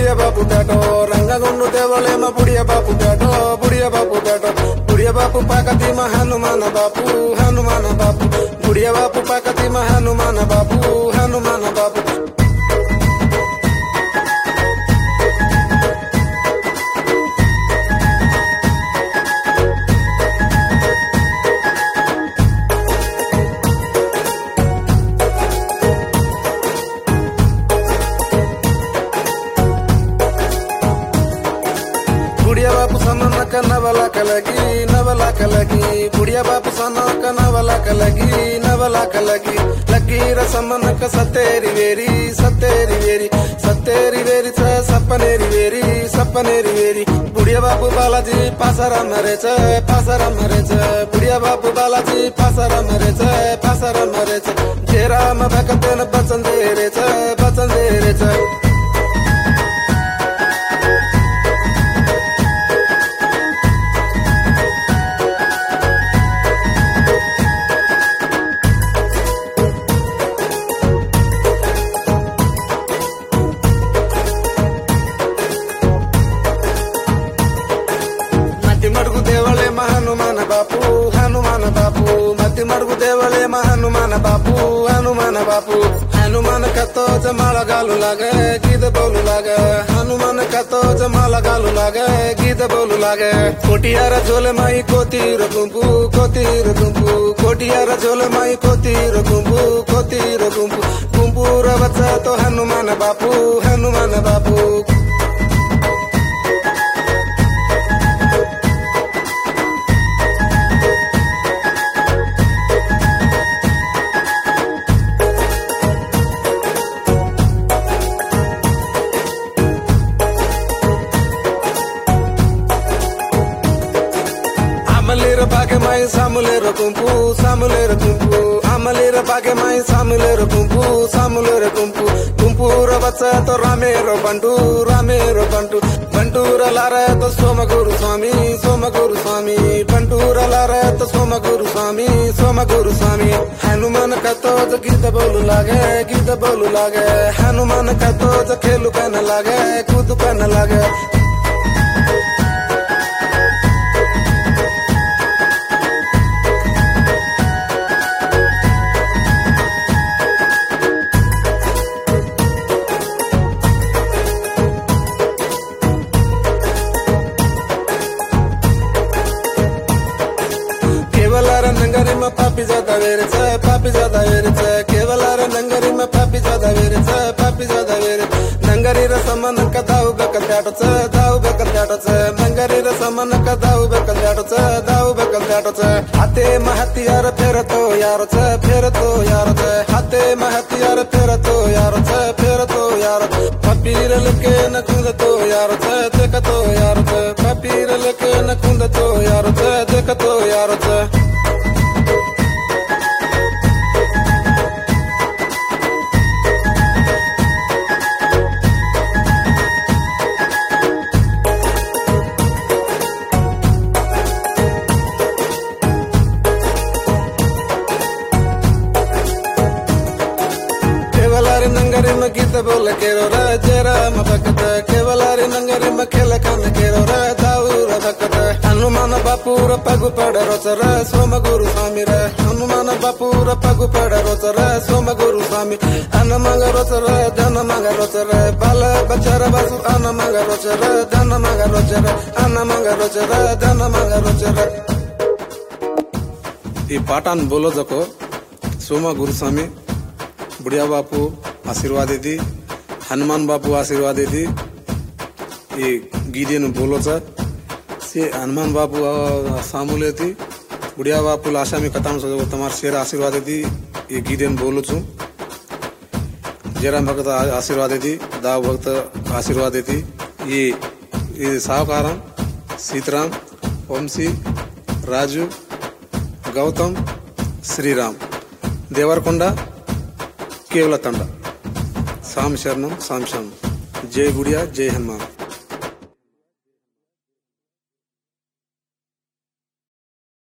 బుడియ బాపు పేటో రంగగుండు దేవలేమ బుడియ బాపు పేటో బుడియ బాపు పేటో బుడియ బాపు పాకతిమ హనుమాన బాపు హనుమాన బాపు బుడియ బాపు పాకతిమ హనుమాన బాపు హనుమాన బాపు బుడియ బాపు సన్నక నవల కలగి బుడియ బాపు సన్నక నవల కలగి లక్కీర సమ్మనక సత్తేరి వేరి సప్పనేరి వేరి బుడియ బాపు బాలాజీ పాసరమ్మ రేచ బుడియ బాపు బాలాజీ పాసరమ్మ రేచ జయరామ భకతన బచందే రేచ మడుగు దేవలేమ హనుమాన బాపు మతి మడుగు దేవలేమ హనుమాన బాపు హనుమాన కతో జమాలగాలు లాగే గీత బౌలు లాగే హనుమాన కతో జమాలగాలు లాగే గీత బౌలు లాగే కోటియార జోలమాయి కోతీర గుంపు కోటియార జోలమాయి కోతీర గుంపు గుంపూర వచ్చతో హనుమాన బాపు అమలేర భాగ్యమై సాములేర గుంపు అమలేర భాగ్యమై సాములేర గుంపు గుంపూర వచ్చతో రామేరో బంటు బంటూర లారతో సోమగురు స్వామి బంటూర లారతో సోమగురు స్వామి హనుమాన్ కతో గీత బౌలు లాగే హనుమాన్ కతో ఖేలు కన లాగే కూతు కన లాగే కేవలార నంగరిమ పాపి జాదా వేరిచ కేవలార నంగరిమ పాపి జాదా వేరిచ నంగరి రసమనక దావు బెకల్ దాటచ నంగరి రసమనక దావు బెకల్ దాటచ హతే మహతియార ఫెరతో యారచ హతే మహతియార ఫెరతో యారచ పపీరలకే నకుందతో యారచ తెకతో యారచ పపీరలకే నకుందతో యారచ తెకతో యారచ కేవలారి నంగరిమ గీత బోల కేరోరా జయరామ భక్త కేవలారి నంగరిమ ఖేల కన్న కేరోరా దావుర భక్త హనుమాన బాపూర పగుపడ రోచర సోమగురు స్వామి హనుమాన బాపూర పగుపడ రోచర సోమగురు స్వామి అన్నమంగ రోచర ధనమంగ రోచర బాల బచ్చర బసు అన్నమంగ రోచర ధనమంగ రోచర అన్నమంగ రోచర ధనమంగ రోచర ఈ పాఠాన్ని బోలో జకో సోమ గురుస్వామి बुढ़िया बापू आशीर्वाद दी हनुमान बापू आशीर्वाद दी ये गीदे न बोलो से हनुमान बापू सामूले थी बुढ़िया बापू आशा में कथा तुम्हारे शेर आशीर्वाद दी ये गीदे न बोलो छू जयराम भक्त आशीर्वाद दी दाव भक्त आशीर्वाद दी ये सावकारम सीताराम वंशी राजू गौतम श्रीराम देवरकोंडा केवल तंड साम शरणम जय बुढ़िया जय हनुमान।